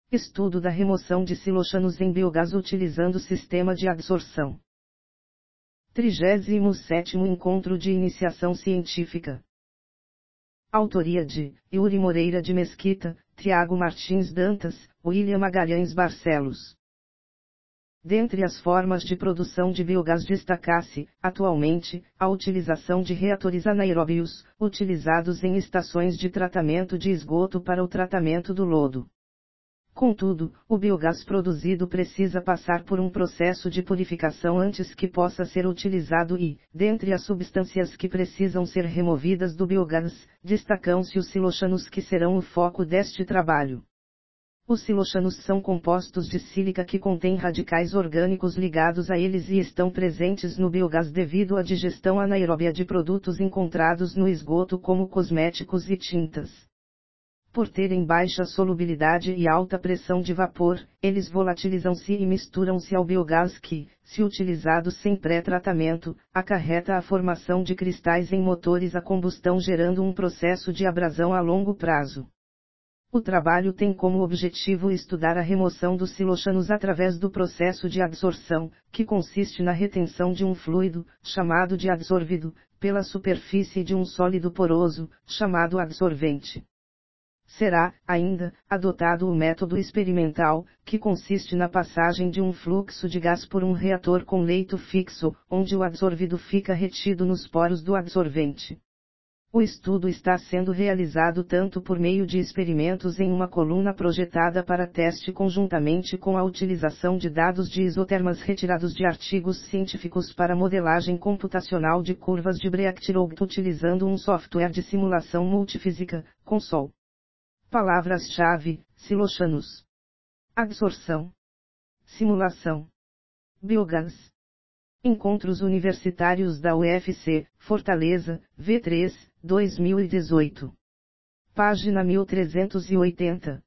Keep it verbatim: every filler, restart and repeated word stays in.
Estudo da remoção de silóxanos em biogás utilizando sistema de adsorção. trigésimo sétimo Encontro de Iniciação Científica. Autoria de Yuri Moreira de Mesquita, Tiago Martins Dantas, William Magalhães Barcelos. Dentre as formas de produção de biogás destaca-se, atualmente, a utilização de reatores anaeróbios, utilizados em estações de tratamento de esgoto para o tratamento do lodo. Contudo, o biogás produzido precisa passar por um processo de purificação antes que possa ser utilizado e, dentre as substâncias que precisam ser removidas do biogás, destacam-se os silóxanos que serão o foco deste trabalho. Os silóxanos são compostos de sílica que contêm radicais orgânicos ligados a eles e estão presentes no biogás devido à digestão anaeróbia de produtos encontrados no esgoto como cosméticos e tintas. Por terem baixa solubilidade e alta pressão de vapor, eles volatilizam-se e misturam-se ao biogás que, se utilizado sem pré-tratamento, acarreta a formação de cristais em motores a combustão gerando um processo de abrasão a longo prazo. O trabalho tem como objetivo estudar a remoção dos silóxanos através do processo de adsorção, que consiste na retenção de um fluido, chamado de adsorvido, pela superfície de um sólido poroso, chamado adsorvente. Será, ainda, adotado o método experimental, que consiste na passagem de um fluxo de gás por um reator com leito fixo, onde o adsorvido fica retido nos poros do adsorvente. O estudo está sendo realizado tanto por meio de experimentos em uma coluna projetada para teste conjuntamente com a utilização de dados de isotermas retirados de artigos científicos para modelagem computacional de curvas de Breit-Rougt utilizando um software de simulação multifísica, Consol. Palavras-chave: silóxanos, adsorção, simulação, biogás. Encontros Universitários da U F C, Fortaleza, V três, dois mil e dezoito. Página mil trezentos e oitenta.